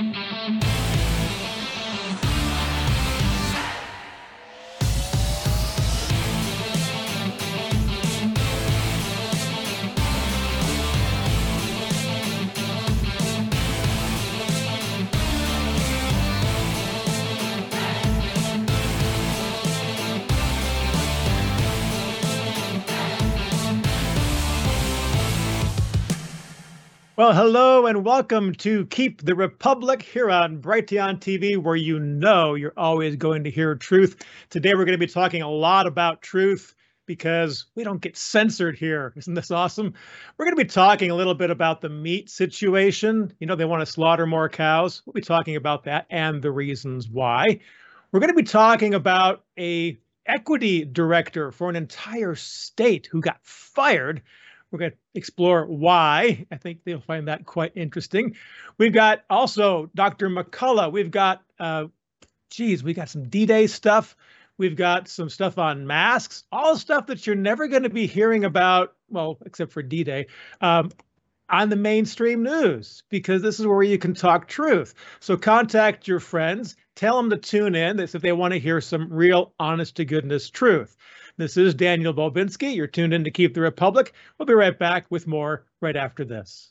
Well, hello and welcome to Keep the Republic here on Brighteon TV, where you know you're always going to hear truth. Today we're going to be talking a lot about truth because we don't get censored here. Isn't this awesome? We're going to be talking a little bit about the meat situation. You know, they want to slaughter more cows. We'll be talking about that and the reasons why. We're going to be talking about a equity director for an entire state who got fired. We're going to explore why. I think they'll find that quite interesting. We've got also Dr. McCullough. We've got, we got some D-Day stuff. We've got some stuff on masks, all stuff that you're never going to be hearing about, well, except for D-Day, on the mainstream news, because this is where you can talk truth. So contact your friends, tell them to tune in if they want to hear some real, honest-to-goodness truth. This is Daniel Bobinski. You're tuned in to Keep the Republic. We'll be right back with more right after this.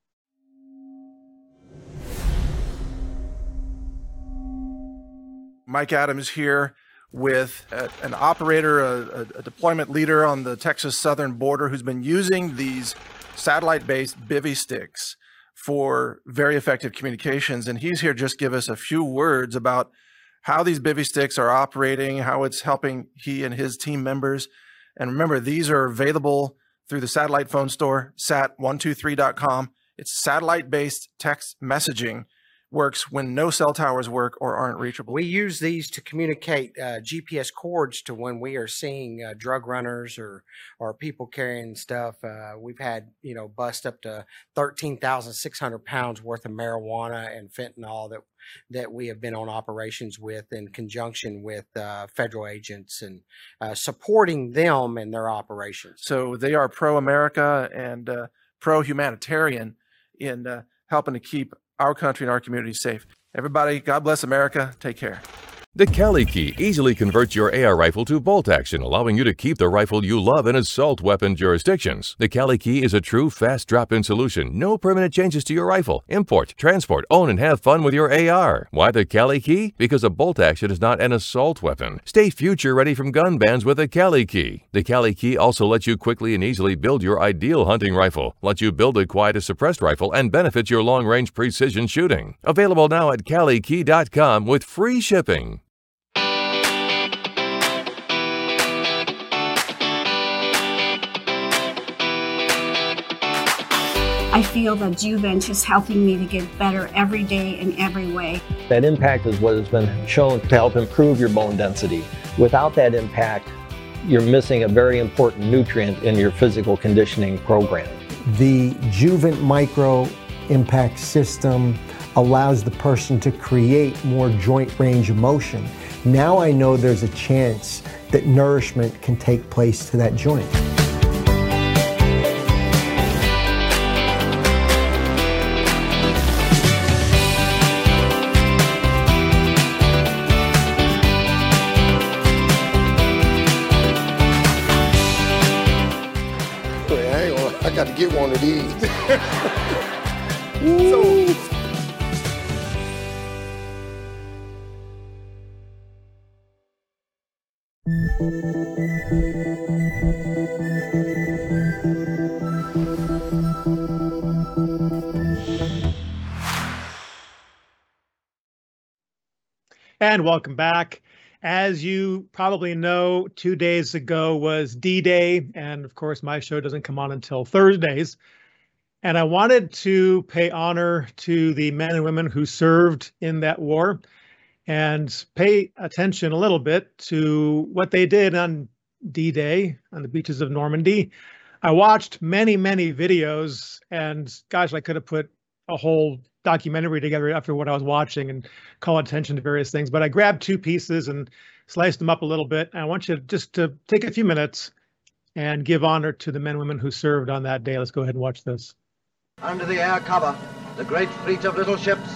Mike Adams here with an operator, a deployment leader on the Texas southern border who's been using these satellite-based bivy sticks for very effective communications. And he's here just give us a few words about how these bivy sticks are operating, how it's helping he and his team members. And remember, these are available through the satellite phone store, sat123.com. It's satellite-based text messaging. Works when no cell towers work or aren't reachable. We use these to communicate GPS codes to when we are seeing drug runners or people carrying stuff. We've had, bust up to 13,600 pounds worth of marijuana and fentanyl that we have been on operations with in conjunction with federal agents and supporting them in their operations. So they are pro-America and pro-humanitarian in helping to keep our country and our community safe. Everybody, God bless America. Take care. The Cali Key easily converts your AR rifle to bolt action, allowing you to keep the rifle you love in assault weapon jurisdictions. The Cali Key is a true fast drop-in solution. No permanent changes to your rifle. Import, transport, own, and have fun with your AR. Why the Cali Key? Because a bolt action is not an assault weapon. Stay future ready from gun bans with the Cali Key. The Cali Key also lets you quickly and easily build your ideal hunting rifle, lets you build a quiet-as-suppressed rifle, and benefits your long-range precision shooting. Available now at CaliKey.com with free shipping. I feel that Juvent is helping me to get better every day in every way. That impact is what has been shown to help improve your bone density. Without that impact, you're missing a very important nutrient in your physical conditioning program. The Juvent Micro Impact System allows the person to create more joint range of motion. Now I know there's a chance that nourishment can take place to that joint. I got to get one of these. And welcome back. As you probably know, 2 days ago was D-Day, and of course my show doesn't come on until Thursdays. And I wanted to pay honor to the men and women who served in that war and pay attention a little bit to what they did on D-Day on the beaches of Normandy. I watched many, many videos, and gosh, I could have put a whole documentary together after what I was watching and call attention to various things. But I grabbed two pieces and sliced them up a little bit. And I want you just to take a few minutes and give honor to the men and women who served on that day. Let's go ahead and watch this. Under the air cover, the great fleet of little ships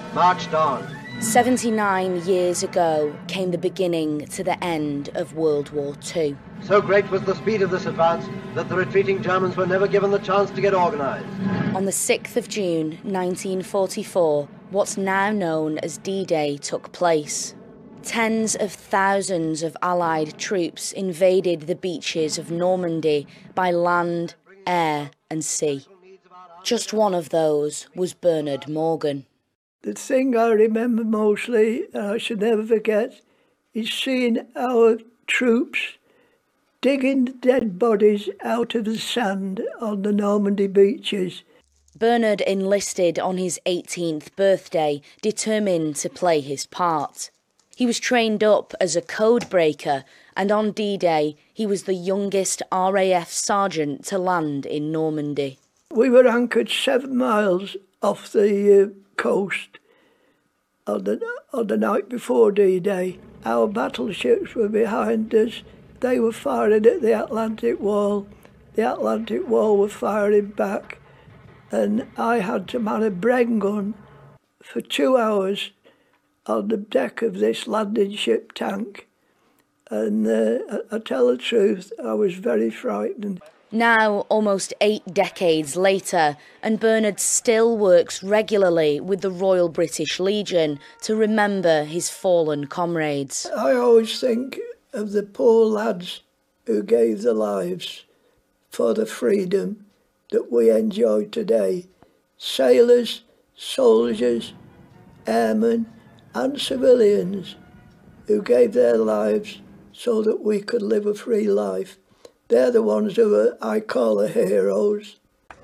marched on. 79 years ago came the beginning to the end of World War II. So great was the speed of this advance that the retreating Germans were never given the chance to get organized. On the 6th of June 1944, what's now known as D-Day took place. Tens of thousands of Allied troops invaded the beaches of Normandy by land, air and sea. Just one of those was Bernard Morgan. The thing I remember mostly, and I should never forget, is seeing our troops digging dead bodies out of the sand on the Normandy beaches. Bernard enlisted on his 18th birthday, determined to play his part. He was trained up as a code breaker, and on D-Day, he was the youngest RAF sergeant to land in Normandy. We were anchored 7 miles off the coast on the night before D-Day. Our battleships were behind us. They were firing at the Atlantic Wall. The Atlantic Wall were firing back. And I had to man a Bren gun for 2 hours on the deck of this landing ship tank. And I tell the truth, I was very frightened. Now, almost 8 decades later, and Bernard still works regularly with the Royal British Legion to remember his fallen comrades. I always think of the poor lads who gave their lives for the freedom that we enjoy today. Sailors, soldiers, airmen and civilians who gave their lives so that we could live a free life. They're the ones who I call the heroes.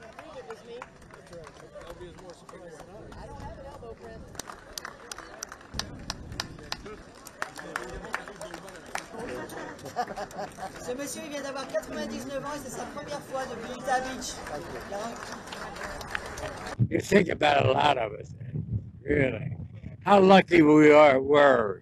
Ce monsieur il vient d'avoir 99 ans et c'est sa première fois depuis Utah Beach. You think about a lot of us, really. How lucky we were.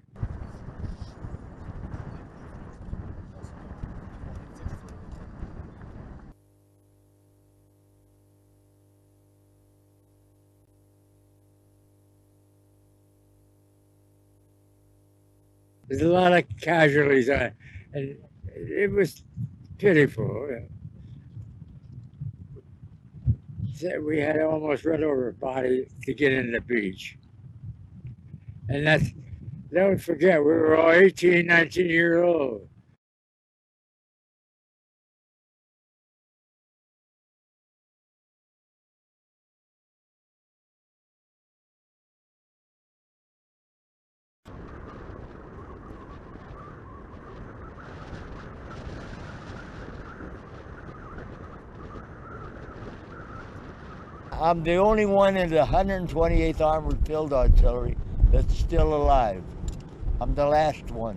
There's a lot of casualties on it, and it was pitiful. We had to almost run over a body to get in the beach. And don't forget, we were all 18, 19 years old. I'm the only one in the 128th Armored Field Artillery that's still alive. I'm the last one.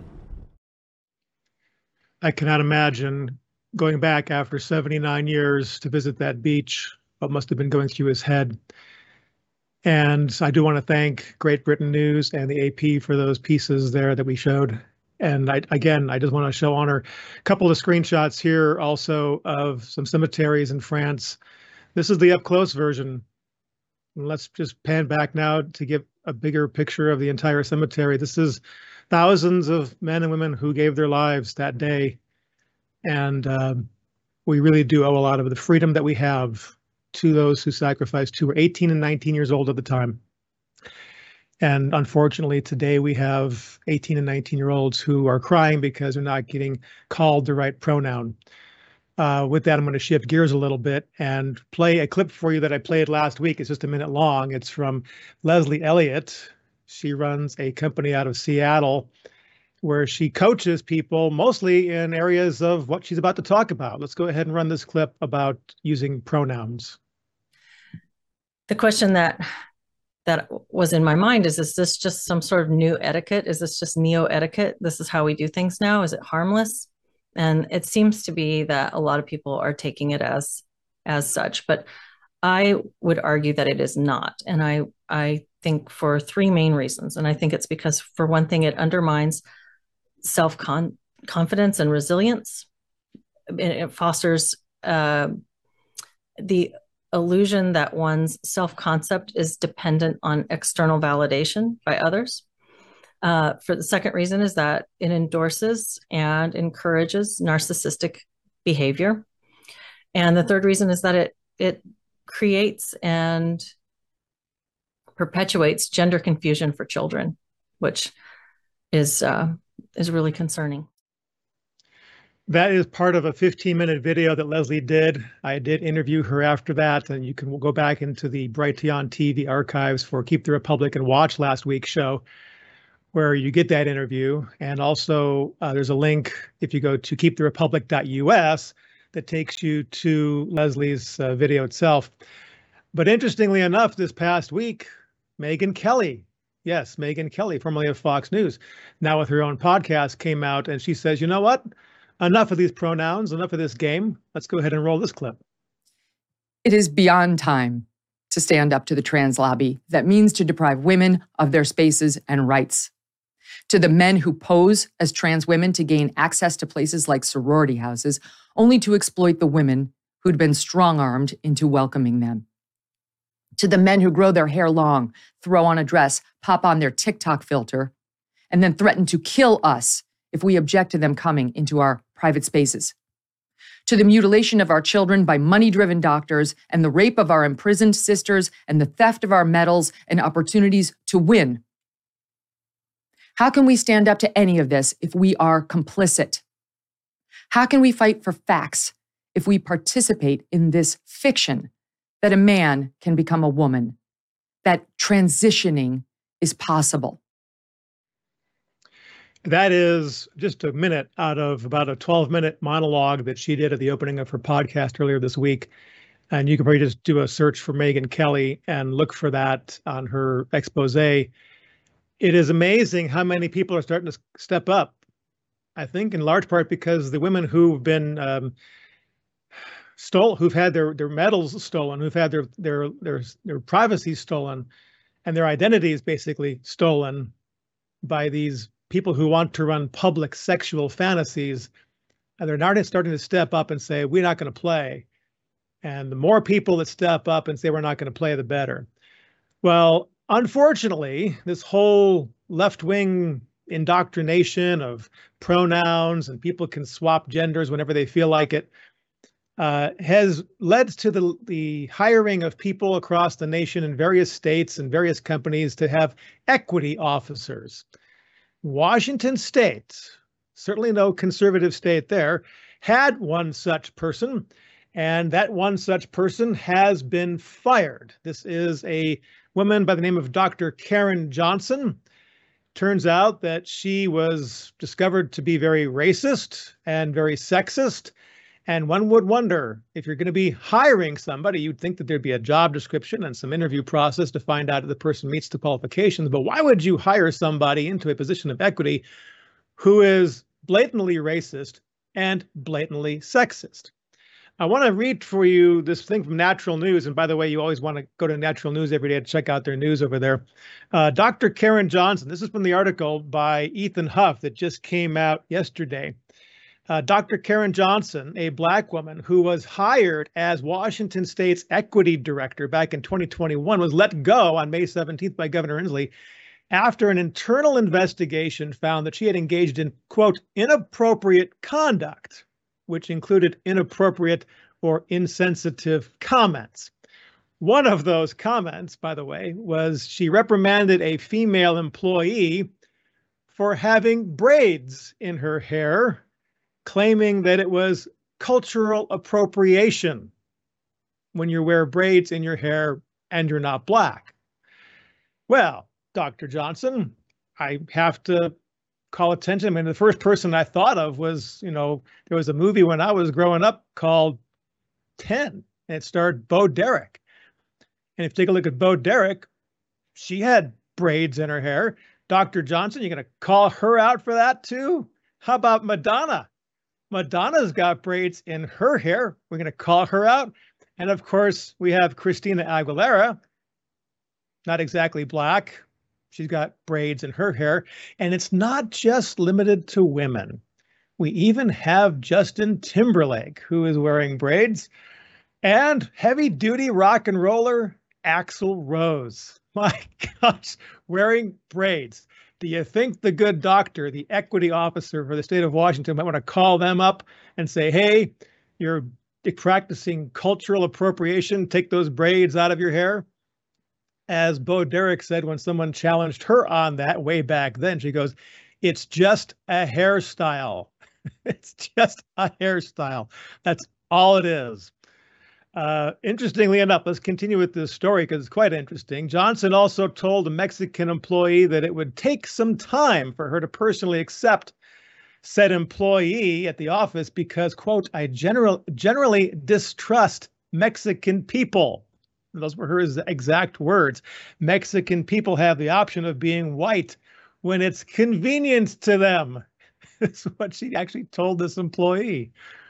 I cannot imagine going back after 79 years to visit that beach, what must have been going through his head. And I do want to thank Great Britain News and the AP for those pieces there that we showed. And I just want to honor a couple of screenshots here also of some cemeteries in France. This is the up-close version. And let's just pan back now to get a bigger picture of the entire cemetery. This is thousands of men and women who gave their lives that day. And we really do owe a lot of the freedom that we have to those who sacrificed, who were 18 and 19 years old at the time. And unfortunately, today we have 18 and 19-year-olds who are crying because they're not getting called the right pronoun. With that, I'm going to shift gears a little bit and play a clip for you that I played last week. It's just a minute long. It's from Leslie Elliott. She runs a company out of Seattle where she coaches people mostly in areas of what she's about to talk about. Let's go ahead and run this clip about using pronouns. The question that was in my mind is this just some sort of new etiquette? Is this just neo-etiquette? This is how we do things now? Is it harmless? And it seems to be that a lot of people are taking it as such, but I would argue that it is not. And I think for 3 main reasons. And I think it's because, for one thing, it undermines self-confidence and resilience. It fosters the illusion that one's self-concept is dependent on external validation by others. For the second reason is that it endorses and encourages narcissistic behavior. And the third reason is that it creates and perpetuates gender confusion for children, which is really concerning. That is part of a 15-minute video that Leslie did. I did interview her after that, and you can go back into the Brighteon TV archives for Keep the Republic and watch last week's show, where you get that interview. And also there's a link if you go to keeptherepublic.us that takes you to Leslie's video itself. But interestingly enough, this past week, Megyn Kelly, yes, Megyn Kelly, formerly of Fox News, now with her own podcast, came out and she says, you know what? Enough of these pronouns, enough of this game. Let's go ahead and roll this clip. It is beyond time to stand up to the trans lobby that means to deprive women of their spaces and rights. To the men who pose as trans women to gain access to places like sorority houses, only to exploit the women who'd been strong-armed into welcoming them. To the men who grow their hair long, throw on a dress, pop on their TikTok filter, and then threaten to kill us if we object to them coming into our private spaces. To the mutilation of our children by money-driven doctors and the rape of our imprisoned sisters and the theft of our medals and opportunities to win. How can we stand up to any of this if we are complicit? How can we fight for facts if we participate in this fiction that a man can become a woman, that transitioning is possible? That is just a minute out of about a 12-minute monologue that she did at the opening of her podcast earlier this week. And you can probably just do a search for Megyn Kelly and look for that on her expose. It is amazing how many people are starting to step up. I think in large part because the women who've been who've had their medals stolen, who've had their privacy stolen, and their identities basically stolen by these people who want to run public sexual fantasies, and they're now starting to step up and say, we're not going to play. And the more people that step up and say we're not going to play, the better. Well, unfortunately, this whole left-wing indoctrination of pronouns and people can swap genders whenever they feel like it has led to the hiring of people across the nation in various states and various companies to have equity officers. Washington State, certainly no conservative state there, had one such person, and that one such person has been fired. This is a woman by the name of Dr. Karen Johnson. Turns out that she was discovered to be very racist and very sexist. And one would wonder, if you're going to be hiring somebody, you'd think that there'd be a job description and some interview process to find out if the person meets the qualifications. But why would you hire somebody into a position of equity who is blatantly racist and blatantly sexist? I want to read for you this thing from Natural News. And by the way, you always want to go to Natural News every day to check out their news over there. Dr. Karen Johnson, this is from the article by Ethan Huff that just came out yesterday. Dr. Karen Johnson, a Black woman who was hired as Washington State's equity director back in 2021, was let go on May 17th by Governor Inslee after an internal investigation found that she had engaged in, quote, inappropriate conduct, which included inappropriate or insensitive comments. One of those comments, by the way, was she reprimanded a female employee for having braids in her hair, claiming that it was cultural appropriation when you wear braids in your hair and you're not Black. Well, Dr. Johnson, I have to call attention. I mean, the first person I thought of was, there was a movie when I was growing up called 10, and it starred Bo Derek. And if you take a look at Bo Derek, she had braids in her hair. Dr. Johnson, you're going to call her out for that too? How about Madonna? Madonna's got braids in her hair. We're going to call her out. And of course, we have Christina Aguilera, not exactly Black. She's got braids in her hair. And it's not just limited to women. We even have Justin Timberlake, who is wearing braids. And heavy-duty rock and roller Axl Rose. My gosh, wearing braids. Do you think the good doctor, the equity officer for the state of Washington, might want to call them up and say, hey, you're practicing cultural appropriation, take those braids out of your hair? As Bo Derek said when someone challenged her on that way back then, she goes, it's just a hairstyle. It's just a hairstyle. That's all it is. Interestingly enough, let's continue with this story because it's quite interesting. Johnson also told a Mexican employee that it would take some time for her to personally accept said employee at the office because, quote, I generally distrust Mexican people. Those were her exact words. Mexican people have the option of being white when it's convenient to them. That's what she actually told this employee.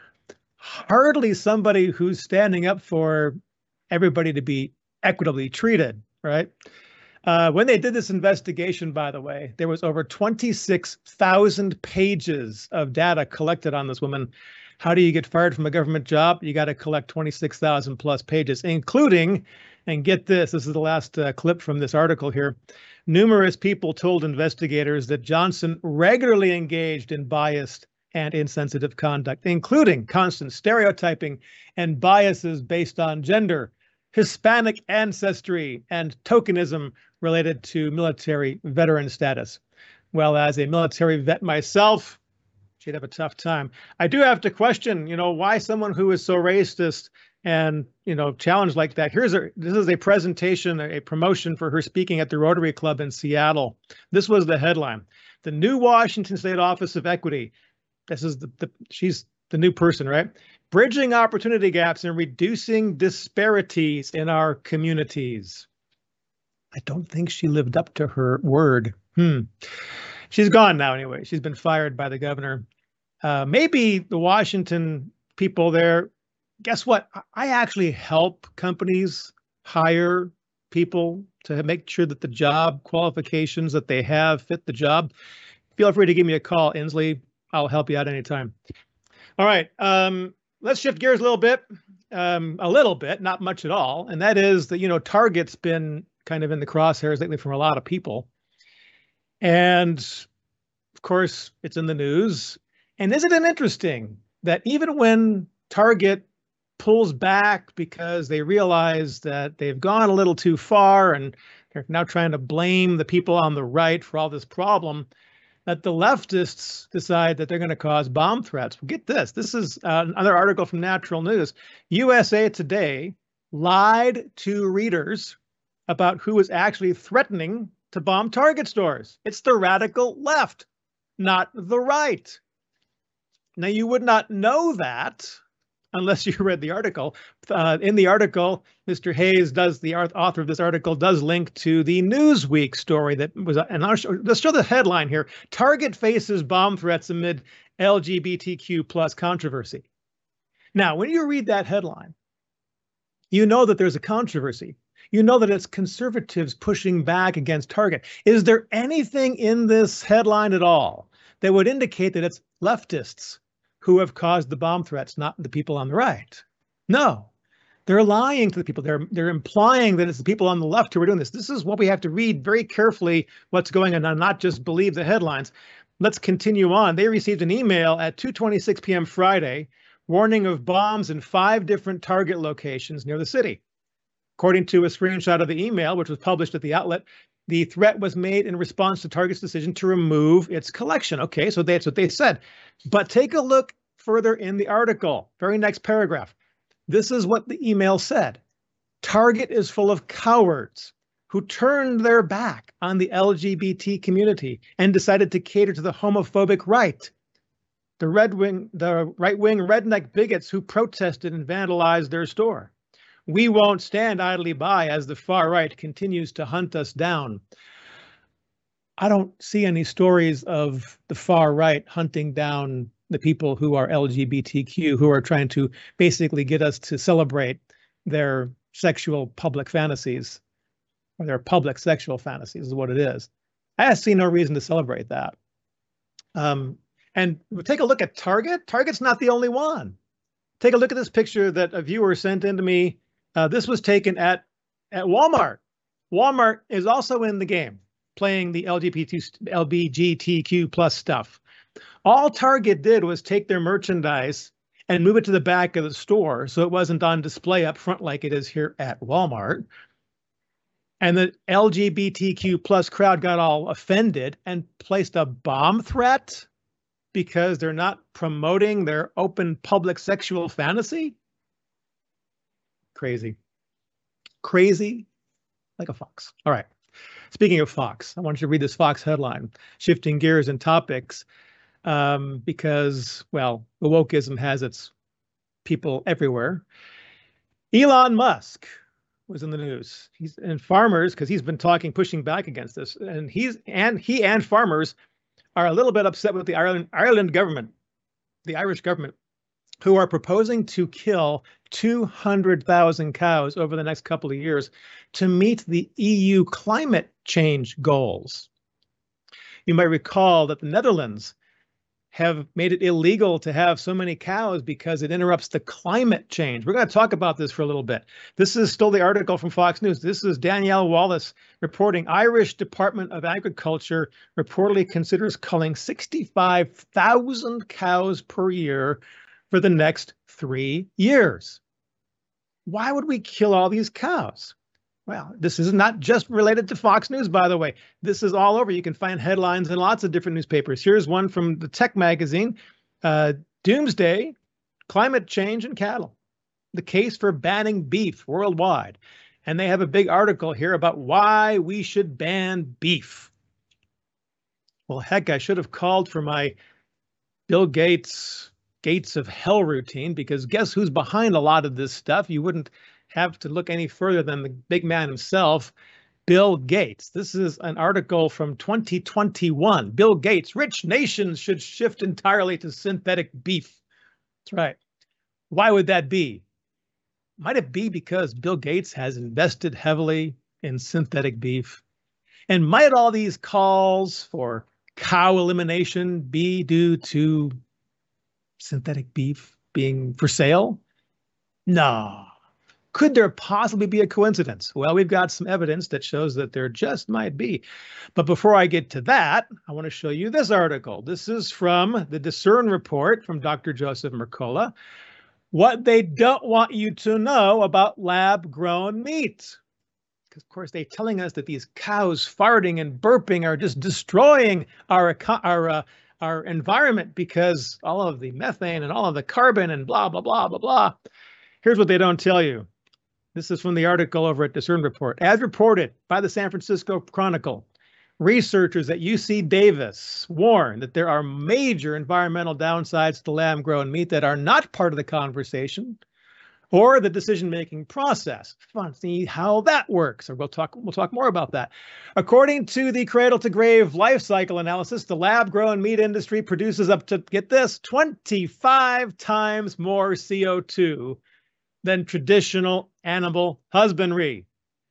Hardly somebody who's standing up for everybody to be equitably treated, right? When they did this investigation, by the way, there was over 26,000 pages of data collected on this woman. How do you get fired from a government job? You got to collect 26,000 plus pages, including, and get this, this is the last clip from this article here, numerous people told investigators that Johnson regularly engaged in biased and insensitive conduct, including constant stereotyping and biases based on gender, Hispanic ancestry, and tokenism related to military veteran status. Well, as a military vet myself, she'd have a tough time. I do have to question, why someone who is so racist and, challenged like that. This is a presentation, a promotion for her speaking at the Rotary Club in Seattle. This was the headline. The new Washington State Office of Equity. This is she's the new person, right? Bridging opportunity gaps and reducing disparities in our communities. I don't think she lived up to her word. She's gone now anyway. She's been fired by the governor. Maybe the Washington people there, guess what? I actually help companies hire people to make sure that the job qualifications that they have fit the job. Feel free to give me a call, Inslee. I'll help you out anytime. All right, let's shift gears a little bit, not much at all. And that is that, Target's been kind of in the crosshairs lately from a lot of people. And of course, it's in the news. And isn't it interesting that even when Target pulls back because they realize that they've gone a little too far and they're now trying to blame the people on the right for all this problem, that the leftists decide that they're going to cause bomb threats. Well, get this. This is another article from Natural News. USA Today lied to readers about who was actually threatening to bomb Target stores. It's the radical left, not the right. Now, you would not know that unless you read the article. In the article, Mr. Hayes, the author of this article, does link to the Newsweek story that was, and let's show the headline here. Target faces bomb threats amid LGBTQ plus controversy. Now, when you read that headline, you know that there's a controversy. You know that it's conservatives pushing back against Target. Is there anything in this headline at all that would indicate that it's leftists who have caused the bomb threats, not the people on the right? No, they're lying to the people. They're implying that it's the people on the left who are doing this. This is what we have to read very carefully what's going on and not just believe the headlines. Let's continue on. They received an email at 2:26 p.m. Friday warning of bombs in 5 different Target locations near the city. According to a screenshot of the email, which was published at the outlet, the threat was made in response to Target's decision to remove its collection. Okay, so that's what they said. But take a look further in the article, very next paragraph. This is what the email said. Target is full of cowards who turned their back on the LGBT community and decided to cater to the homophobic right. The right-wing redneck bigots who protested and vandalized their store. We won't stand idly by as the far right continues to hunt us down. I don't see any stories of the far right hunting down the people who are LGBTQ, who are trying to basically get us to celebrate their sexual public fantasies, or their public sexual fantasies is what it is. I see no reason to celebrate that. And take a look at Target. Target's not the only one. Take a look at this picture that a viewer sent in to me. This was taken at Walmart. Walmart is also in the game, playing the LGBTQ plus stuff. All Target did was take their merchandise and move it to the back of the store so it wasn't on display up front like it is here at Walmart. And the LGBTQ plus crowd got all offended and placed a bomb threat because they're not promoting their open public sexual fantasy. Crazy. Crazy like a fox. All right. Speaking of Fox, I want you to read this Fox headline, shifting gears and topics, because, well, the wokeism has its people everywhere. Elon Musk was in the news. And farmers, because he's been pushing back against this, and he and farmers are a little bit upset with the Ireland government, the Irish government, who are proposing to kill 200,000 cows over the next couple of years to meet the EU climate change goals. You might recall that the Netherlands have made it illegal to have so many cows because it interrupts the climate change. We're going to talk about this for a little bit. This is still the article from Fox News. This is Danielle Wallace reporting Irish Department of Agriculture reportedly considers culling 65,000 cows per year for the next 3 years. Why would we kill all these cows? Well, this is not just related to Fox News, by the way. This is all over. You can find headlines in lots of different newspapers. Here's one from the tech magazine, Doomsday, Climate Change and Cattle, the case for banning beef worldwide. And they have a big article here about why we should ban beef. Well, heck, I should have called for my Bill Gates of hell routine, because guess who's behind a lot of this stuff? You wouldn't have to look any further than the big man himself, Bill Gates. This is an article from 2021. Bill Gates, rich nations should shift entirely to synthetic beef. That's right. Why would that be? Might it be because Bill Gates has invested heavily in synthetic beef? And might all these calls for cow elimination be due to synthetic beef being for sale? No. Could there possibly be a coincidence? Well, we've got some evidence that shows that there just might be. But before I get to that, I want to show you this article. This is from the Discern Report from Dr. Joseph Mercola. What they don't want you to know about lab-grown meat. Because, of course, they're telling us that these cows farting and burping are just destroying our environment because all of the methane and all of the carbon and blah, blah, blah, blah, blah. Here's what they don't tell you. This is from the article over at Discern Report. As reported by the San Francisco Chronicle, researchers at UC Davis warn that there are major environmental downsides to lab-grown meat that are not part of the conversation or the decision-making process. Fun to see how that works. Or we'll talk more about that. According to the cradle-to-grave life cycle analysis, the lab-grown meat industry produces up to, get this, 25 times more CO2 than traditional animal husbandry.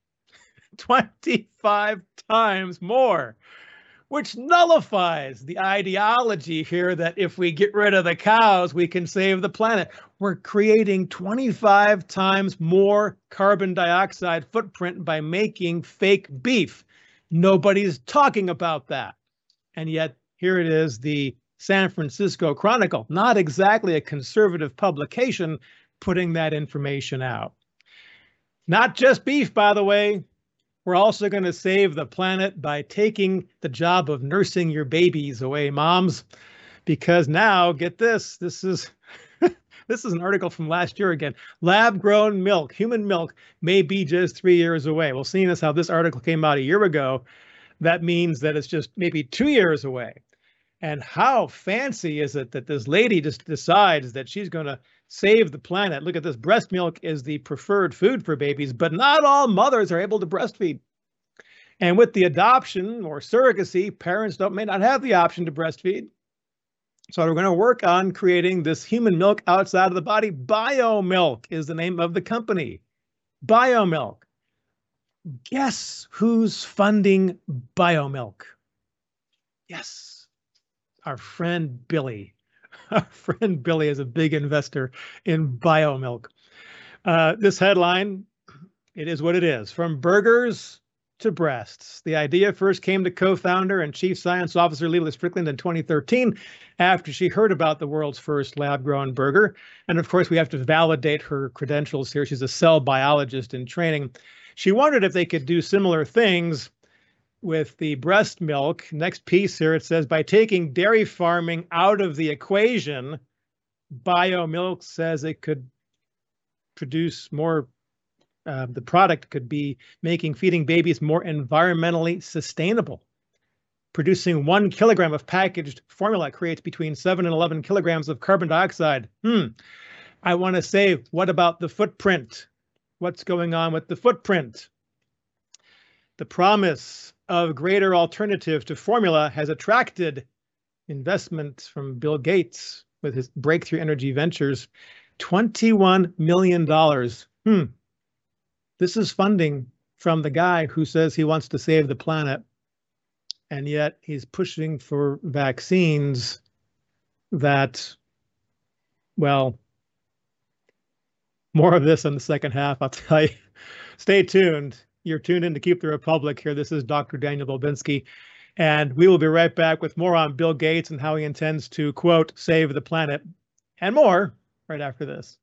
25 times more, which nullifies the ideology here that if we get rid of the cows, we can save the planet. We're creating 25 times more carbon dioxide footprint by making fake beef. Nobody's talking about that. And yet here it is, the San Francisco Chronicle, not exactly a conservative publication, putting that information out. Not just beef, by the way. We're also going to save the planet by taking the job of nursing your babies away, moms, because now, get this, this is an article from last year again. Lab-grown milk, human milk, may be just 3 years away. Well, seeing as how this article came out a year ago, that means that it's just maybe 2 years away. And how fancy is it that this lady just decides that she's going to save the planet? Look at this. Breast milk is the preferred food for babies, but not all mothers are able to breastfeed. And with the adoption or surrogacy, parents may not have the option to breastfeed. So we're going to work on creating this human milk outside of the body. BioMilk is the name of the company. BioMilk. Guess who's funding BioMilk? Yes, our friend Billy. our friend Billy is a big investor in biomilk. This headline, it is what it is. From burgers to breasts. The idea first came to co-founder and chief science officer Leela Strickland in 2013 after she heard about the world's first lab-grown burger. And of course, we have to validate her credentials here. She's a cell biologist in training. She wondered if they could do similar things with the breast milk. Next piece here, it says, by taking dairy farming out of the equation, biomilk says it could produce more, the product could be making feeding babies more environmentally sustainable. Producing 1 kilogram of packaged formula creates between 7 and 11 kilograms of carbon dioxide. I want to say, what about the footprint? What's going on with the footprint? The promise of greater alternatives to formula has attracted investment from Bill Gates with his Breakthrough Energy Ventures, $21 million. This is funding from the guy who says he wants to save the planet, and yet he's pushing for vaccines that, well, more of this in the second half, I'll tell you. Stay tuned. You're tuned in to Keep the Republic here. This is Dr. Daniel Bobinski, and we will be right back with more on Bill Gates and how he intends to, quote, save the planet, and more right after this.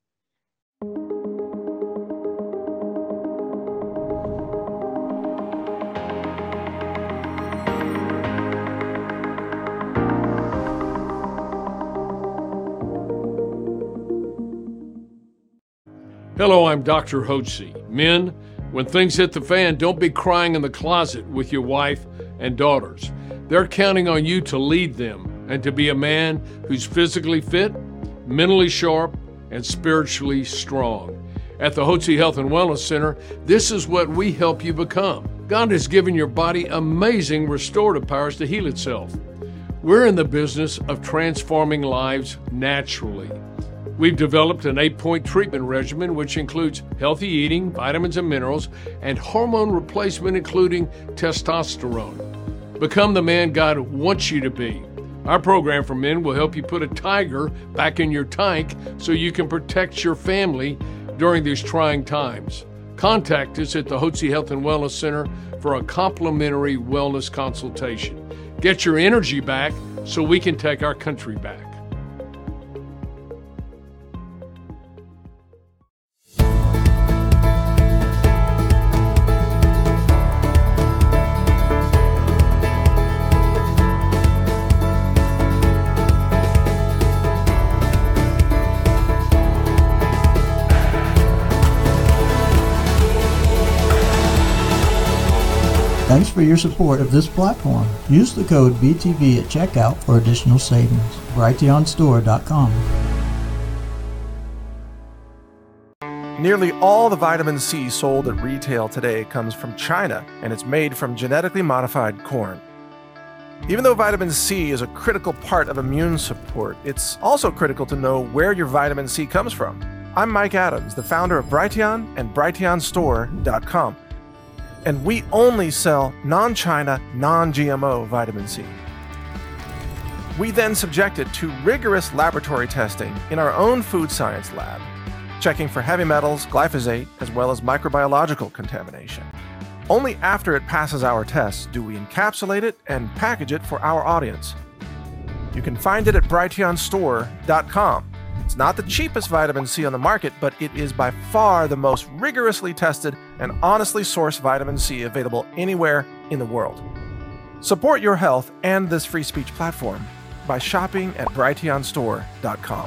Hello, I'm Dr. Hotze. Men, when things hit the fan, don't be crying in the closet with your wife and daughters. They're counting on you to lead them and to be a man who's physically fit, mentally sharp, and spiritually strong. At the Hotze Health and Wellness Center, this is what we help you become. God has given your body amazing restorative powers to heal itself. We're in the business of transforming lives naturally. We've developed an 8-point treatment regimen which includes healthy eating, vitamins and minerals, and hormone replacement including testosterone. Become the man God wants you to be. Our program for men will help you put a tiger back in your tank so you can protect your family during these trying times. Contact us at the Hotze Health and Wellness Center for a complimentary wellness consultation. Get your energy back so we can take our country back. Thanks for your support of this platform. Use the code BTV at checkout for additional savings. Brighteonstore.com. Nearly all the vitamin C sold at retail today comes from China, and it's made from genetically modified corn. Even though vitamin C is a critical part of immune support, it's also critical to know where your vitamin C comes from. I'm Mike Adams, the founder of Brighteon and BrighteonStore.com. And we only sell non-China, non-GMO vitamin C. We then subject it to rigorous laboratory testing in our own food science lab, checking for heavy metals, glyphosate, as well as microbiological contamination. Only after it passes our tests do we encapsulate it and package it for our audience. You can find it at BrighteonStore.com. It's not the cheapest vitamin C on the market, but it is by far the most rigorously tested and honestly sourced vitamin C available anywhere in the world. Support your health and this free speech platform by shopping at BrighteonStore.com.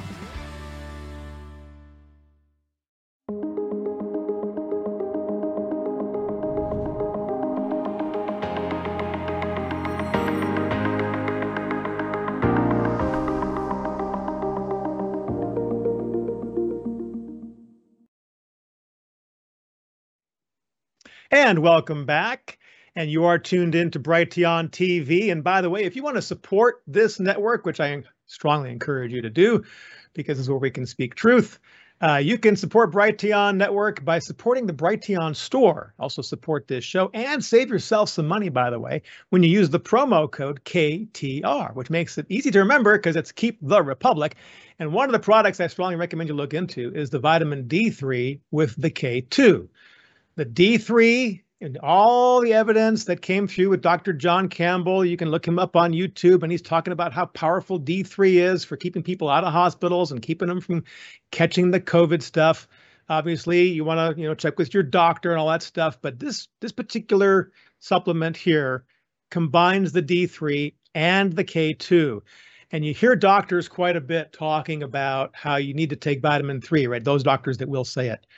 And welcome back. And you are tuned in to Brighteon TV. And by the way, if you want to support this network, which I strongly encourage you to do, because this is where we can speak truth, You can support Brighteon Network by supporting the Brighteon store. Also support this show and save yourself some money, by the way, when you use the promo code KTR, which makes it easy to remember because it's Keep the Republic. And one of the products I strongly recommend you look into is the vitamin D3 with the K2. The D3 and all the evidence that came through with Dr. John Campbell, you can look him up on YouTube, and he's talking about how powerful D3 is for keeping people out of hospitals and keeping them from catching the COVID stuff. Obviously, you want to check with your doctor and all that stuff, but this particular supplement here combines the D3 and the K2. And you hear doctors quite a bit talking about how you need to take vitamin 3, right? Those doctors that will say it.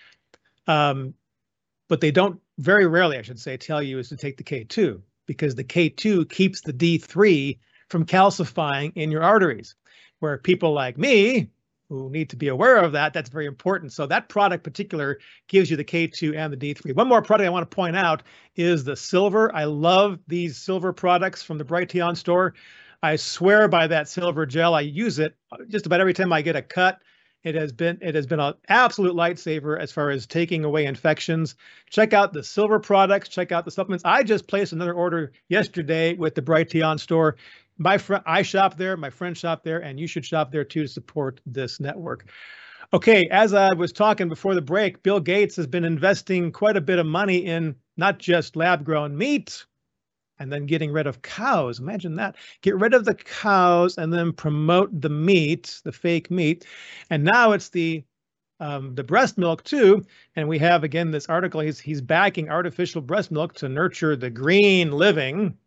But they don't, very rarely, I should say, tell you is to take the K2, because the K2 keeps the D3 from calcifying in your arteries, where people like me who need to be aware of that, that's very important. So that product particular gives you the K2 and the D3. One more product I want to point out is the silver. I love these silver products from the Brighteon store. I swear by that silver gel. I use it just about every time I get a cut. It has been an absolute lifesaver as far as taking away infections. Check out the silver products. Check out the supplements. I just placed another order yesterday with the Brighteon store. I shop there, my friends shop there, and you should shop there too to support this network. Okay, as I was talking before the break, Bill Gates has been investing quite a bit of money in not just lab-grown meat, and then getting rid of cows. Imagine that. Get rid of the cows and then promote the meat, the fake meat. And now it's the breast milk too. And we have, again, this article. He's backing artificial breast milk to nurture the green living.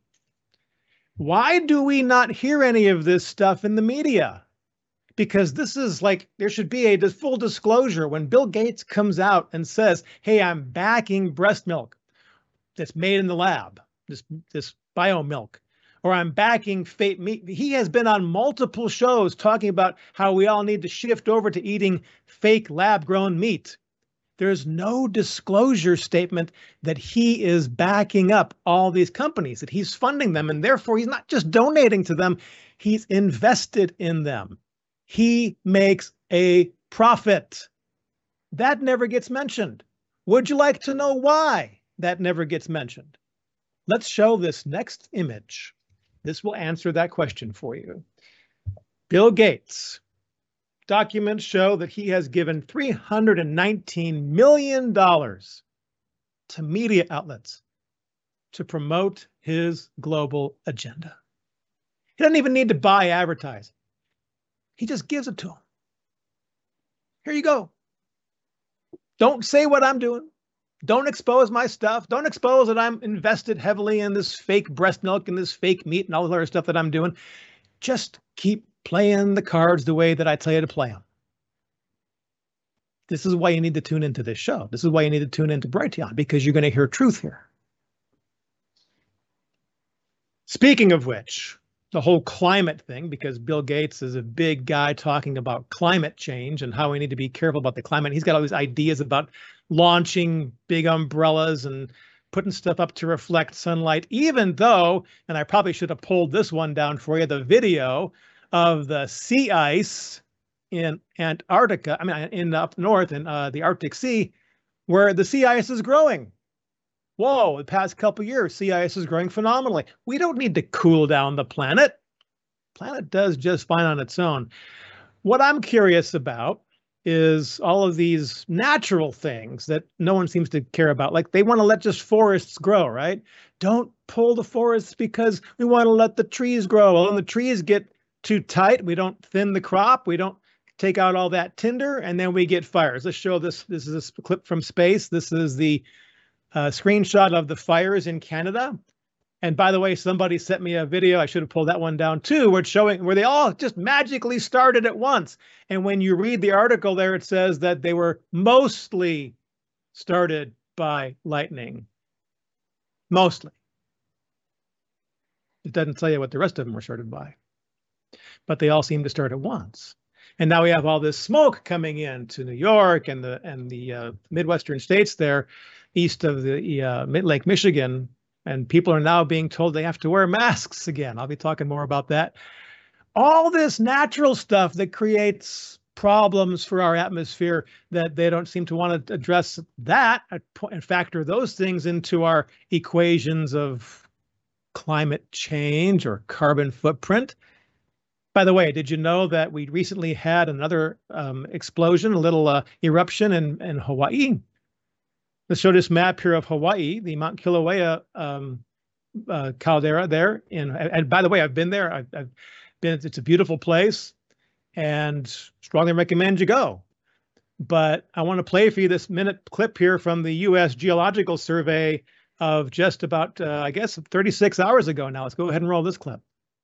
Why do we not hear any of this stuff in the media? Because this is like, there should be a full disclosure when Bill Gates comes out and says, hey, I'm backing breast milk that's made in the lab. This bio milk, or I'm backing fake meat. He has been on multiple shows talking about how we all need to shift over to eating fake lab-grown meat. There's no disclosure statement that he is backing up all these companies, that he's funding them, and therefore he's not just donating to them, he's invested in them. He makes a profit. That never gets mentioned. Would you like to know why that never gets mentioned? Let's show this next image. This will answer that question for you. Bill Gates. Documents show that he has given $319 million to media outlets to promote his global agenda. He doesn't even need to buy advertising. He just gives it to them. Here you go. Don't say what I'm doing. Don't expose my stuff. Don't expose that I'm invested heavily in this fake breast milk and this fake meat and all the other stuff that I'm doing. Just keep playing the cards the way that I tell you to play them. This is why you need to tune into this show. This is why you need to tune into Brighteon, because you're going to hear truth here. Speaking of which, the whole climate thing, because Bill Gates is a big guy talking about climate change and how we need to be careful about the climate. He's got all these ideas about launching big umbrellas and putting stuff up to reflect sunlight, even though, and I probably should have pulled this one down for you, the video of the sea ice in Antarctica, in up north in the Arctic Sea, where the sea ice is growing. Whoa, the past couple years, sea ice is growing phenomenally. We don't need to cool down the planet. The planet does just fine on its own. What I'm curious about is all of these natural things that no one seems to care about. Like they want to let just forests grow, right? Don't pull the forests because we want to let the trees grow. Well, when the trees get too tight, we don't thin the crop. We don't take out all that tinder, and then we get fires. Let's show this. This is a clip from space. This is the screenshot of the fires in Canada. And by the way, somebody sent me a video. I should have pulled that one down too, where it's showing where they all just magically started at once. And when you read the article there, it says that they were mostly started by lightning. Mostly. It doesn't tell you what the rest of them were started by. But they all seem to start at once. And now we have all this smoke coming in to New York and the Midwestern states there, east of the Lake Michigan. And people are now being told they have to wear masks again. I'll be talking more about that. All this natural stuff that creates problems for our atmosphere that they don't seem to want to address that and factor those things into our equations of climate change or carbon footprint. By the way, did you know that we recently had another explosion, a little eruption in Hawaii? Let's show this map here of Hawaii, the Mount Kilauea caldera there. And by the way, I've been there. I've been. It's a beautiful place, and strongly recommend you go. But I want to play for you this minute clip here from the U.S. Geological Survey of just about, I guess, 36 hours ago now. Let's go ahead and roll this clip.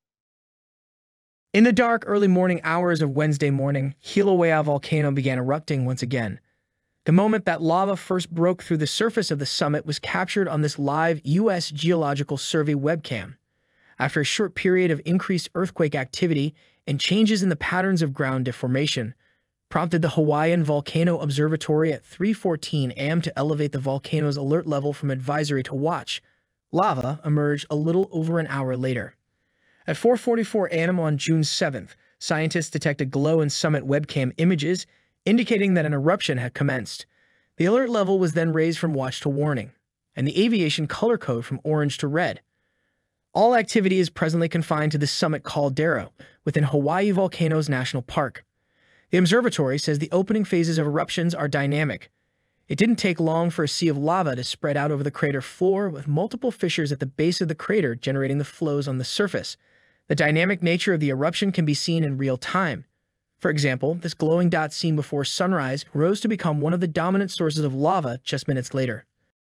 In the dark, early morning hours of Wednesday morning, Kilauea volcano began erupting once again. The moment that lava first broke through the surface of the summit was captured on this live U.S. Geological Survey webcam. After a short period of increased earthquake activity and changes in the patterns of ground deformation, prompted the Hawaiian Volcano Observatory at 3:14 a.m. to elevate the volcano's alert level from advisory to watch. Lava emerged a little over an hour later. At 4:44 a.m. on June 7th, scientists detected glow in summit webcam images indicating that an eruption had commenced. The alert level was then raised from watch to warning, and the aviation color code from orange to red. All activity is presently confined to the summit caldera within Hawaii Volcanoes National Park. The observatory says the opening phases of eruptions are dynamic. It didn't take long for a sea of lava to spread out over the crater floor, with multiple fissures at the base of the crater generating the flows on the surface. The dynamic nature of the eruption can be seen in real time. For example, this glowing dot seen before sunrise rose to become one of the dominant sources of lava just minutes later.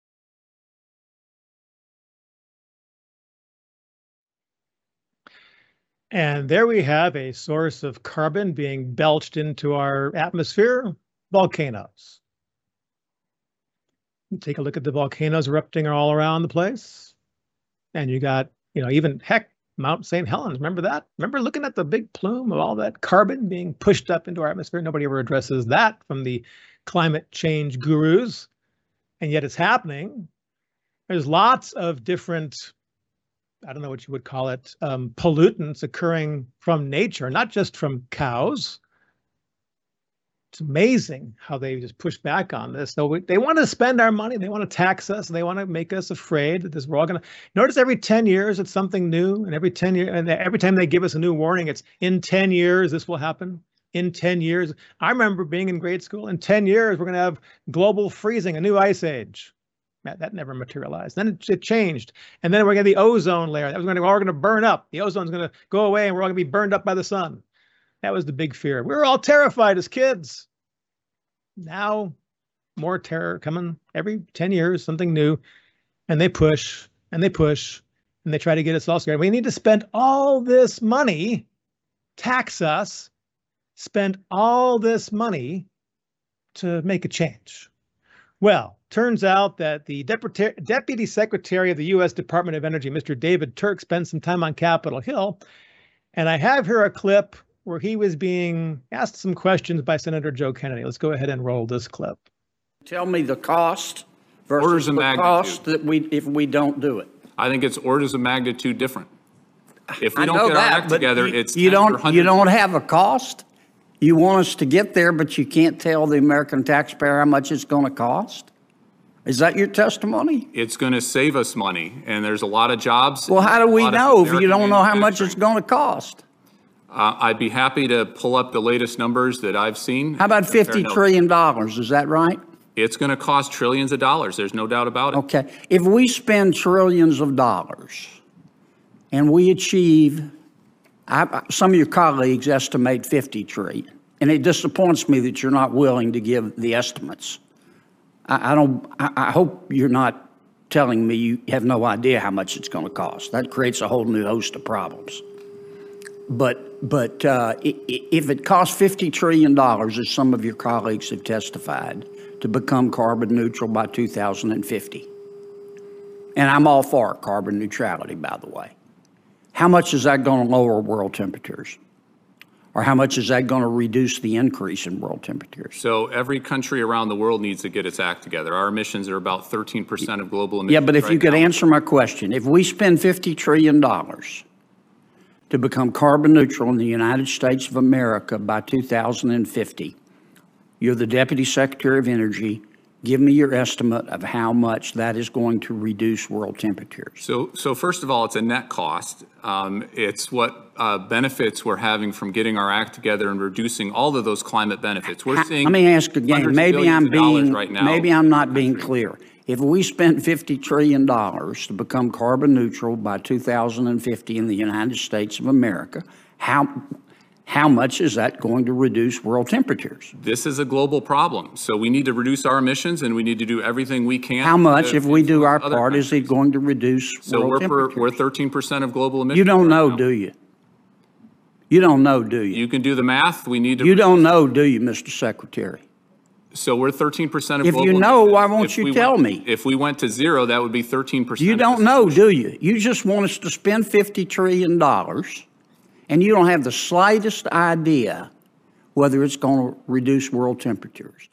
And there we have a source of carbon being belched into our atmosphere, volcanoes. Take a look at the volcanoes erupting all around the place. And you got, even heck, Mount St. Helens, remember that? Remember looking at the big plume of all that carbon being pushed up into our atmosphere? Nobody ever addresses that from the climate change gurus, and yet it's happening. There's lots of different, I don't know what you would call it, pollutants occurring from nature, not just from cows. It's amazing how they just push back on this. So they want to spend our money. They want to tax us. And they want to make us afraid that we're all going to notice every 10 years it's something new. And every 10 years, and every time they give us a new warning, it's in 10 years, this will happen. In 10 years. I remember being in grade school. In 10 years, we're going to have global freezing, a new ice age. That never materialized. Then it changed. And then we're going to the ozone layer. That was all going to burn up. The ozone's going to go away and we're all going to be burned up by the sun. That was the big fear. We were all terrified as kids. Now, more terror coming every 10 years, something new. And they push and they push and they try to get us all scared. We need to spend all this money, tax us, spend all this money to make a change. Well, turns out that the Deputy Secretary of the U.S. Department of Energy, Mr. David Turk, spent some time on Capitol Hill. And I have here a clip where he was being asked some questions by Senator Joe Kennedy. Let's go ahead and roll this clip. Tell me the cost versus the cost that if we don't do it. I think it's orders of magnitude different. If we don't get our act together, it's you don't have a cost. You want us to get there, but you can't tell the American taxpayer how much it's going to cost? Is that your testimony? It's going to save us money, and there's a lot of jobs. Well, how do we know if you don't know how much it's going to cost? I'd be happy to pull up the latest numbers that I've seen. How about $50 trillion? Is that right? It's going to cost trillions of dollars. There's no doubt about it. Okay. If we spend trillions of dollars and we achieve, some of your colleagues estimate 50 trillion, and it disappoints me that you're not willing to give the estimates. I hope you're not telling me you have no idea how much it's going to cost. That creates a whole new host of problems. But if it costs $50 trillion, as some of your colleagues have testified, to become carbon neutral by 2050, and I'm all for carbon neutrality, by the way, how much is that going to lower world temperatures? Or how much is that going to reduce the increase in world temperatures? So every country around the world needs to get its act together. Our emissions are about 13% of global emissions. Yeah, but if you could answer my question, if we spend $50 trillion to become carbon neutral in the United States of America by 2050. You're the Deputy Secretary of Energy. Give me your estimate of how much that is going to reduce world temperatures. So first of all, it's a net cost. It's what benefits we're having from getting our act together and reducing all of those climate benefits. We're seeing. Let me ask again. Maybe I'm not being clear. If we spent $50 trillion to become carbon neutral by 2050 in the United States of America, how much is that going to reduce world temperatures? This is a global problem. So we need to reduce our emissions, and we need to do everything we can. How much, if we do our part, is it going to reduce world temperatures? So we're 13% of global emissions. You don't know, do you? You don't know, do you? You can do the math. We need to. You don't know, do you, Mr. Secretary? So we're 13% of global emissions. If you know, why won't you tell me? If we went to zero, that would be 13%. You don't know, do you? You just want us to spend $50 trillion, and you don't have the slightest idea whether it's going to reduce world temperatures.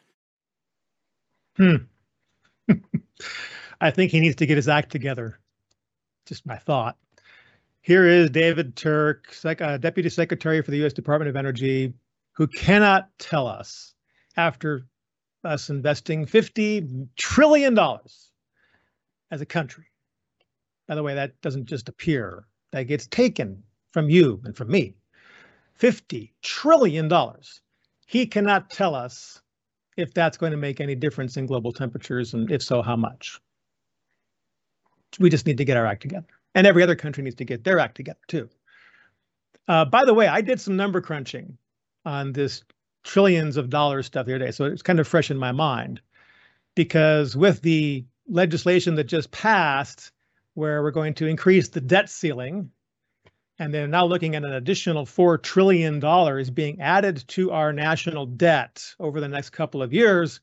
I think he needs to get his act together. Just my thought. Here is David Turk, Deputy Secretary for the U.S. Department of Energy, who cannot tell us, after us investing $50 trillion as a country. By the way, that doesn't just appear. That gets taken from you and from me. $50 trillion. He cannot tell us if that's going to make any difference in global temperatures, and if so, how much. We just need to get our act together. And every other country needs to get their act together, too. By the way, I did some number crunching on this trillions of dollars stuff the other day, so it's kind of fresh in my mind. Because with the legislation that just passed, where we're going to increase the debt ceiling, and they're now looking at an additional $4 trillion being added to our national debt over the next couple of years,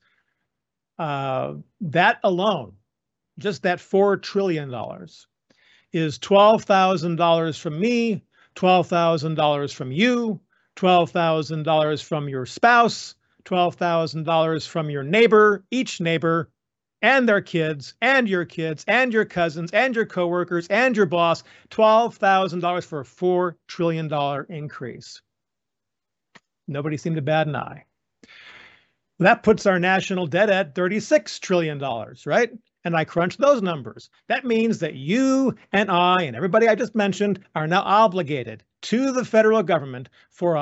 that alone, just that $4 trillion, is $12,000 from me, $12,000 from you, $12,000 from your spouse, $12,000 from your neighbor, each neighbor, and their kids, and your cousins, and your coworkers, and your boss, $12,000 for a $4 trillion increase. Nobody seemed to bat an eye. That puts our national debt at $36 trillion, right? And I crunched those numbers. That means that you and I and everybody I just mentioned are now obligated to the federal government for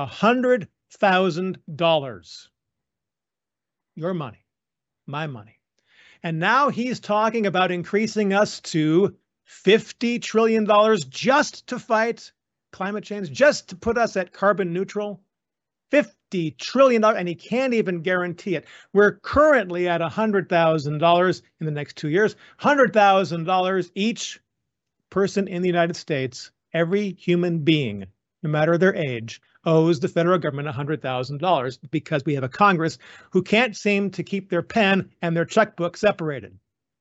$100,000. Your money, my money. And now he's talking about increasing us to $50 trillion just to fight climate change, just to put us at carbon neutral. $50 trillion, and he can't even guarantee it. We're currently at $100,000 in the next 2 years, $100,000 each person in the United States, every human being, no matter their age, owes the federal government $100,000 because we have a Congress who can't seem to keep their pen and their checkbook separated.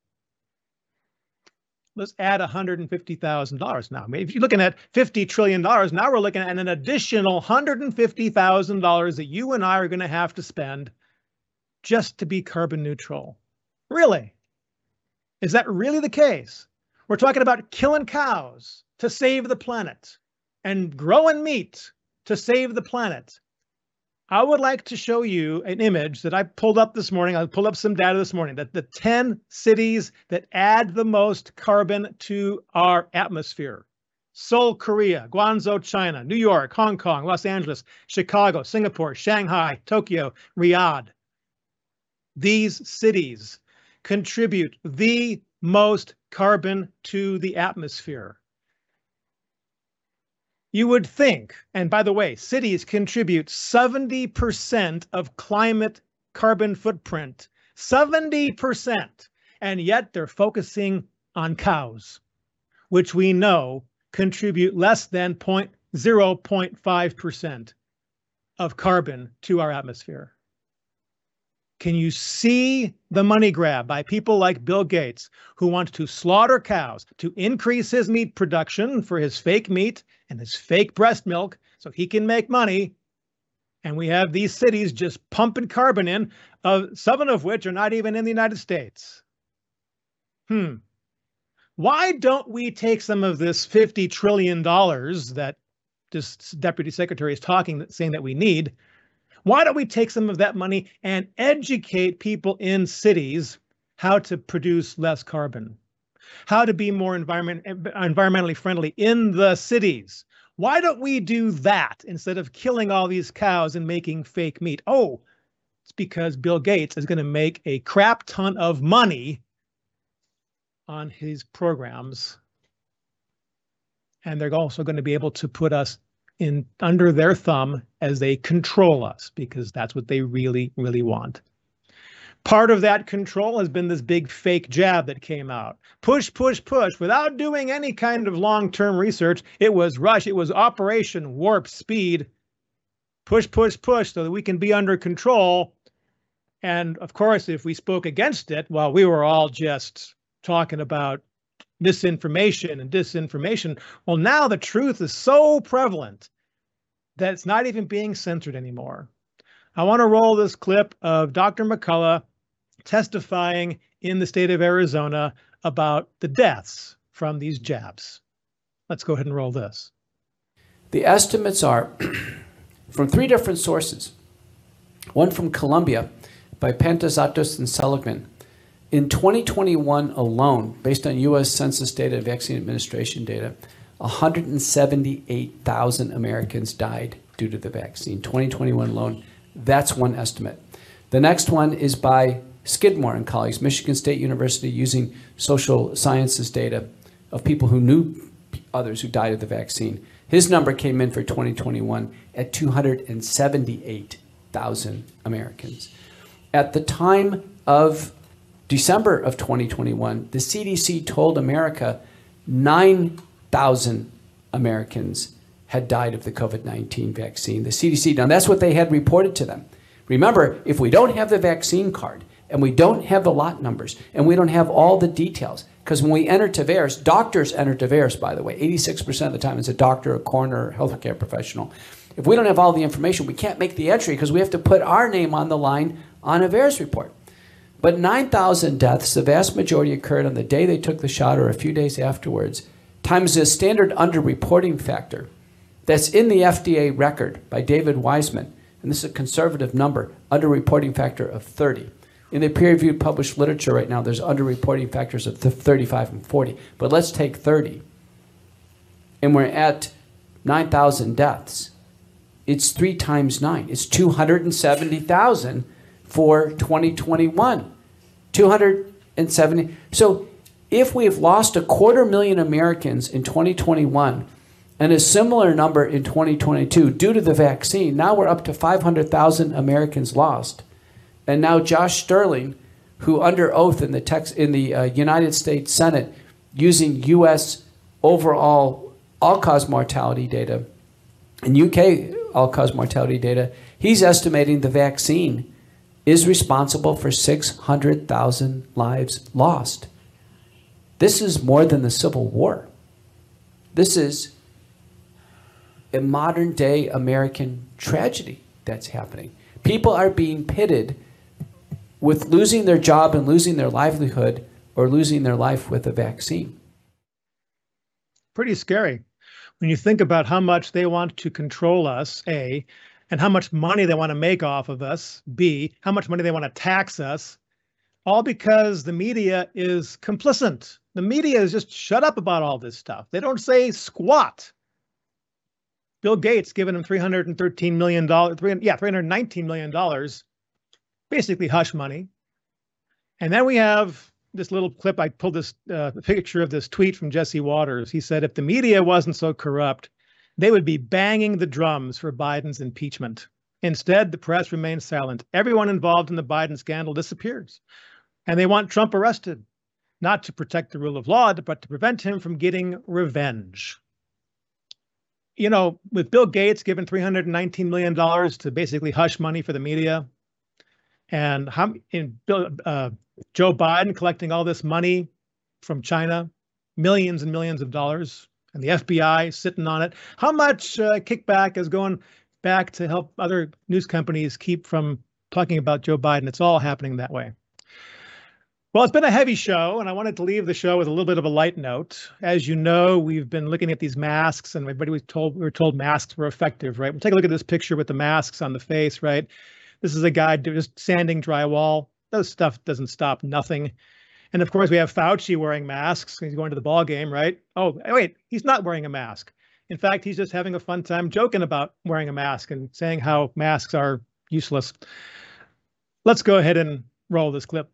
Let's add $150,000 now. I mean, if you're looking at $50 trillion, now we're looking at an additional $150,000 that you and I are going to have to spend just to be carbon neutral. Really? Is that really the case? We're talking about killing cows to save the planet and growing meat to save the planet. I would like to show you an image that I pulled up this morning. I pulled up some data this morning that the 10 cities that add the most carbon to our atmosphere. Seoul, Korea, Guangzhou, China, New York, Hong Kong, Los Angeles, Chicago, Singapore, Shanghai, Tokyo, Riyadh. These cities contribute the most carbon to the atmosphere. You would think, and by the way, cities contribute 70% of climate carbon footprint, 70%, and yet they're focusing on cows, which we know contribute less than 0.5% of carbon to our atmosphere. Can you see the money grab by people like Bill Gates, who wants to slaughter cows to increase his meat production for his fake meat and his fake breast milk so he can make money? And we have these cities just pumping carbon in, some of which are not even in the United States. Why don't we take some of this $50 trillion that this deputy secretary is saying that we need. Why don't we take some of that money and educate people in cities how to produce less carbon, how to be more environmentally friendly in the cities? Why don't we do that instead of killing all these cows and making fake meat? Oh, it's because Bill Gates is going to make a crap ton of money on his programs. And they're also going to be able to put us in under their thumb as they control us, because that's what they really, really want. Part of that control has been this big fake jab that came out. Push, push, push, without doing any kind of long-term research. It was rush. It was Operation Warp Speed. Push, push, push, so that we can be under control. And of course, if we spoke against it, well, we were all just talking about misinformation and disinformation. Well, now the truth is so prevalent that it's not even being censored anymore. I want to roll this clip of Dr. McCullough testifying in the state of Arizona about the deaths from these jabs. Let's go ahead and roll this. The estimates are from 3 different sources. One from Columbia by Pantazatos and Seligman. In 2021 alone, based on U.S. Census data and Vaccine Administration data, 178,000 Americans died due to the vaccine. 2021 alone, that's one estimate. The next one is by Skidmore and colleagues, Michigan State University, using social sciences data of people who knew others who died of the vaccine. His number came in for 2021 at 278,000 Americans. At the time of December of 2021, the CDC told America 9,000 Americans had died of the COVID-19 vaccine. The CDC, now that's what they had reported to them. Remember, if we don't have the vaccine card, and we don't have the lot numbers, and we don't have all the details, because when we enter Tavares, doctors enter Tavares, by the way, 86% of the time it's a doctor, a coroner, a healthcare professional. If we don't have all the information, we can't make the entry because we have to put our name on the line on a VAERS report. But 9,000 deaths, the vast majority occurred on the day they took the shot or a few days afterwards, times the standard underreporting factor that's in the FDA record by David Wiseman, and this is a conservative number, underreporting factor of 30. In the peer-reviewed published literature right now, there's underreporting factors of 35 and 40, but let's take 30. And we're at 9,000 deaths. It's 3 times 9. It's 270,000 for 2021. 270. So if we've lost 250,000 Americans in 2021 and a similar number in 2022 due to the vaccine, now we're up to 500,000 Americans lost. And now Josh Sterling, who under oath in the United States Senate, using U.S. overall all-cause mortality data and UK all-cause mortality data, he's estimating the vaccine is responsible for 600,000 lives lost. This is more than the Civil War. This is a modern-day American tragedy that's happening. People are being pitted with losing their job and losing their livelihood or losing their life with a vaccine. Pretty scary when you think about how much they want to control us, A, and how much money they want to make off of us, B, how much money they want to tax us, all because the media is complicit. The media is just shut up about all this stuff. They don't say squat. Bill Gates giving him $319 million, basically hush money. And then we have this little clip. I pulled this picture of this tweet from Jesse Waters. He said, if the media wasn't so corrupt, they would be banging the drums for Biden's impeachment. Instead, the press remains silent. Everyone involved in the Biden scandal disappears. And they want Trump arrested, not to protect the rule of law, but to prevent him from getting revenge. You know, with Bill Gates giving $319 million to basically hush money for the media, and Joe Biden collecting all this money from China, millions and millions of dollars, and the FBI sitting on it. How much kickback is going back to help other news companies keep from talking about Joe Biden? It's all happening that way. Well, it's been a heavy show, and I wanted to leave the show with a little bit of a light note. As you know, we've been looking at these masks, and everybody we were told masks were effective, right? We'll take a look at this picture with the masks on the face, right? This is a guy just sanding drywall. Those stuff doesn't stop nothing. And of course, we have Fauci wearing masks. He's going to the ball game, right? Oh, wait, he's not wearing a mask. In fact, he's just having a fun time joking about wearing a mask and saying how masks are useless. Let's go ahead and roll this clip.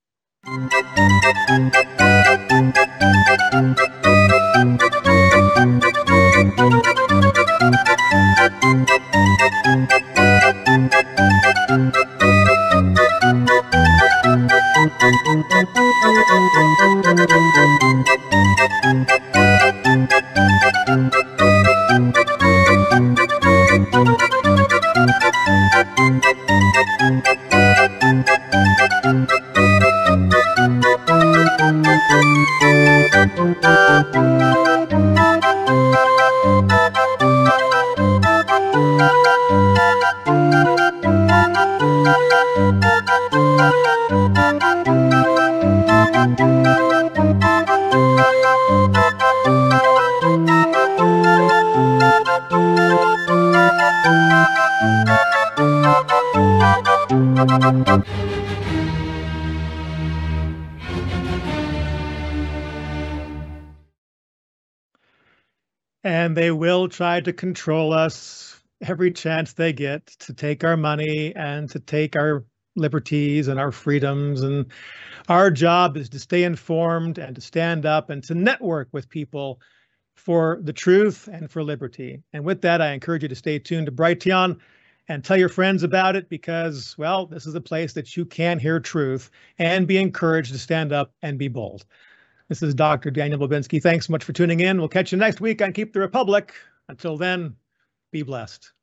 And they will try to control us every chance they get, to take our money and to take our liberties and our freedoms. And our job is to stay informed and to stand up and to network with people for the truth and for liberty. And with that, I encourage you to stay tuned to Brighteon and tell your friends about it, because, well, this is a place that you can hear truth and be encouraged to stand up and be bold. This is Dr. Daniel Bobinski. Thanks so much for tuning in. We'll catch you next week on Keep the Republic. Until then, be blessed.